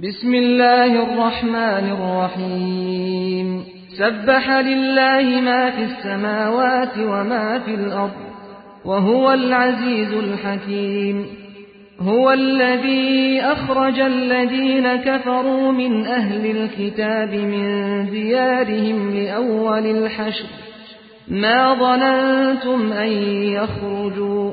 بسم الله الرحمن الرحيم سبح لله ما في السماوات وما في الأرض وهو العزيز الحكيم هو الذي أخرج الذين كفروا من أهل الكتاب من ديارهم لأول الحشر ما ظننتم أن يخرجوا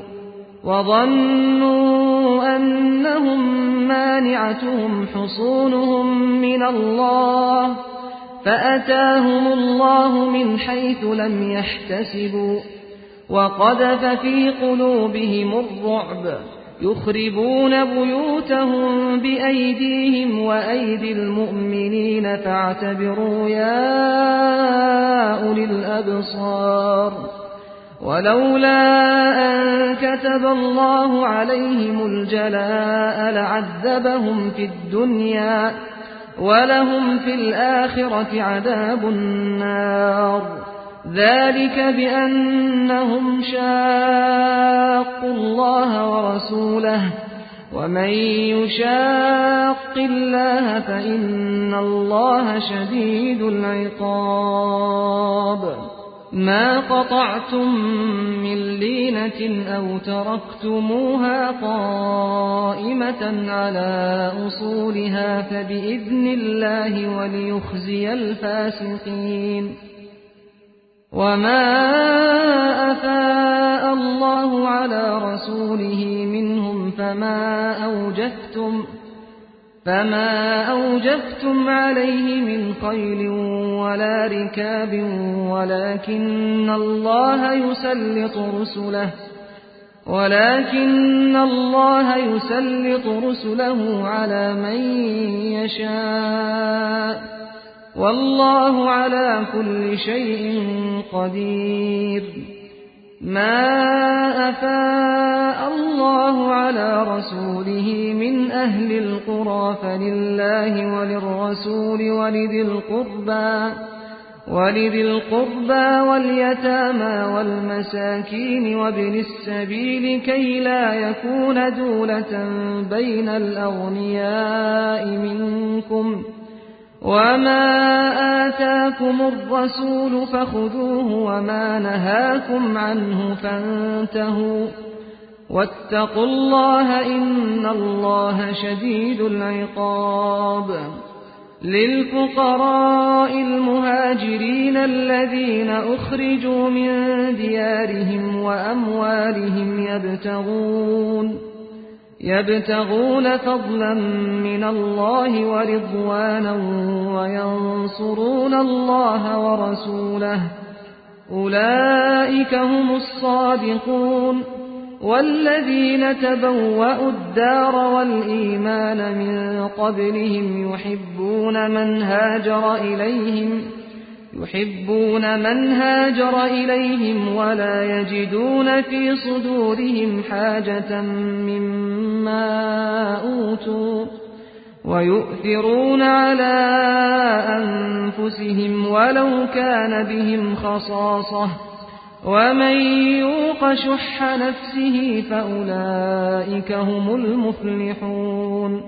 وظنوا أنهم مانعتهم حصونهم من الله فأتاهم الله من حيث لم يحتسبوا وقذف في قلوبهم الرعب يخربون بيوتهم بأيديهم وأيدي المؤمنين فاعتبروا يا أولي الأبصار ولولا أن كتب الله عليهم الجلاء لعذبهم في الدنيا ولهم في الآخرة عذاب النار ذلك بأنهم شاقوا الله ورسوله ومن يشاق الله فإن الله شديد العقاب ما قطعتم من لينة أو تركتموها قائمة على أصولها فبإذن الله وليخزي الفاسقين وما أفاء الله على رسوله منهم فما أوجفتم عليه من خيل ولا ركاب ولكن الله يسلط رسله على من يشاء والله على كل شيء قدير ما أفاء الله على رسوله من أهل القرى فلله وللرسول ولذي القربى واليتامى والمساكين وابن السبيل كي لا يكون دولة بين الأغنياء منكم وما آتاكم الرسول فخذوه وما نهاكم عنه فانتهوا واتقوا الله إن الله شديد العقاب للفقراء المهاجرين الذين أخرجوا من ديارهم وأموالهم يبتغون فضلا من الله ورضوانا وينصرون الله ورسوله أولئك هم الصادقون والذين تبوأوا الدار والإيمان من قبلهم يحبون من هاجر إليهم ولا يجدون في صدورهم حاجة مما أوتوا ويؤثرون على أنفسهم ولو كان بهم خصاصة ومن يوق شح نفسه فأولئك هم المفلحون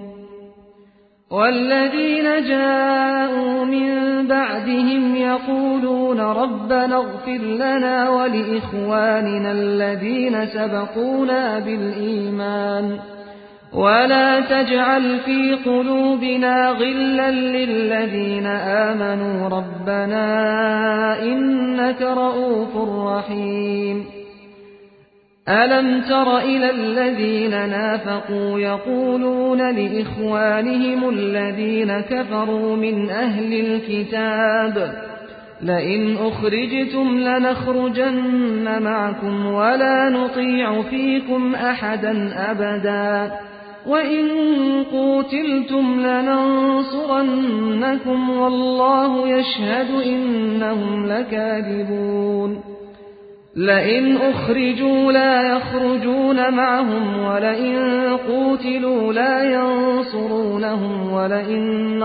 والذين جاءوا من بعدهم يقولون ربنا اغفر لنا ولإخواننا الذين سبقونا بالإيمان ولا تجعل في قلوبنا غلا للذين آمنوا ربنا إنك رؤوف رحيم ألم تر إلى الذين نافقوا يقولون لإخوانهم الذين كفروا من أهل الكتاب لئن أخرجتم لنخرجن معكم ولا نطيع فيكم أحدا أبدا وإن قوتلتم لننصرنكم والله يشهد إنهم لكاذبون لئن أخرجوا لا يخرجون معهم ولئن قوتلوا لا ينصرونهم ولئن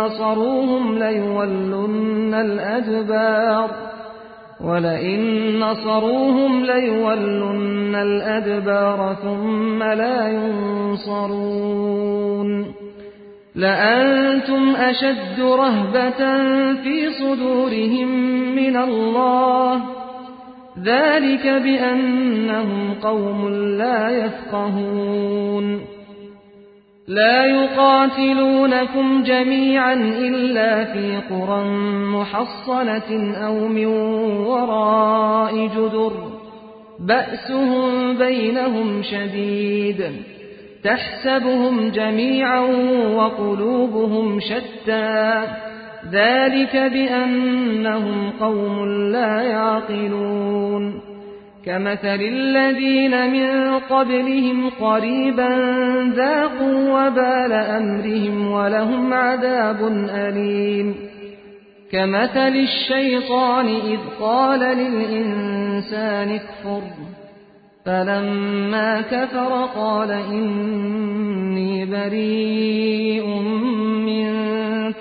نصروهم ليولن الأدبار ثم لا ينصرون لأنتم أشد رهبة في صدورهم من الله، ذلك بأنهم قوم لا يفقهون. لا يقاتلونكم جميعا إلا في قرى محصنة أو من وراء جدر بأسهم بينهم شديد، تحسبهم جميعا وقلوبهم شتى، ذلك بأنهم قوم لا يعقلون. كمثل الذين من قبلهم قريبا ذاقوا وبال أمرهم ولهم عذاب أليم. كمثل الشيطان إذ قال للإنسان اكفر فلما كفر قال إني بريء منك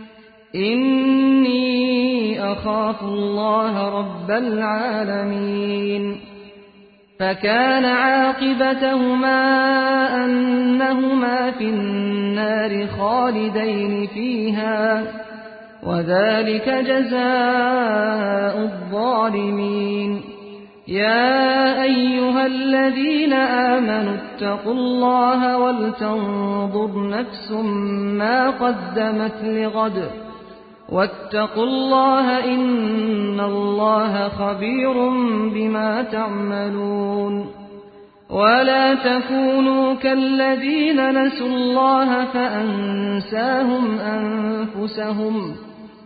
إني أخاف الله رب العالمين. فكان عاقبتهما أنهما في النار خالدين فيها، وذلك جزاء الظالمين. يا أيها الذين آمنوا اتقوا الله ولتنظر نفس ما قدمت لغد واتقوا الله إن الله خبير بما تعملون. ولا تكونوا كالذين نسوا الله فأنساهم أنفسهم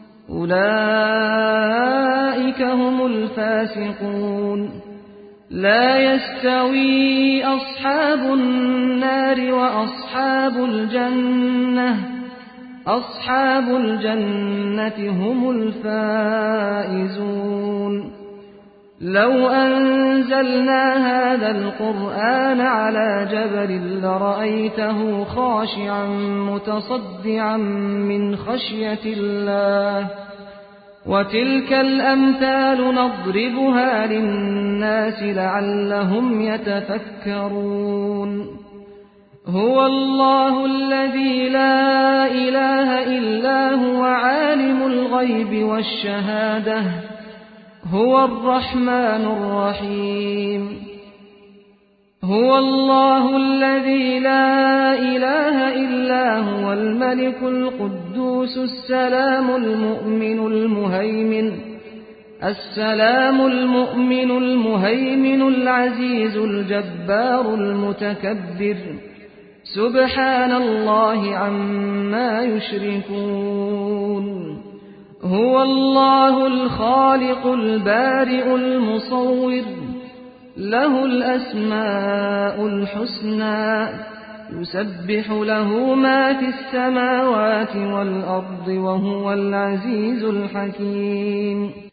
أولئك هم الفاسقون. لا يستوي أصحاب النار وأصحاب الجنة، أصحاب الجنة هم الفائزون. لو أنزلنا هذا القرآن على جبل لرأيته خاشعا متصدعا من خشية الله. وتلك الأمثال نضربها للناس لعلهم يتفكرون. هو الله الذي لا إله إلا هو عالم الغيب والشهادة هو الرحمن الرحيم. هو الله الذي لا إله إلا هو الملك القدوس السلام المؤمن المهيمن العزيز الجبار المتكبر سبحان الله عما يشركون. هو الله الخالق البارئ المصور له الأسماء الحسنى يسبح له ما في السماوات والأرض وهو العزيز الحكيم.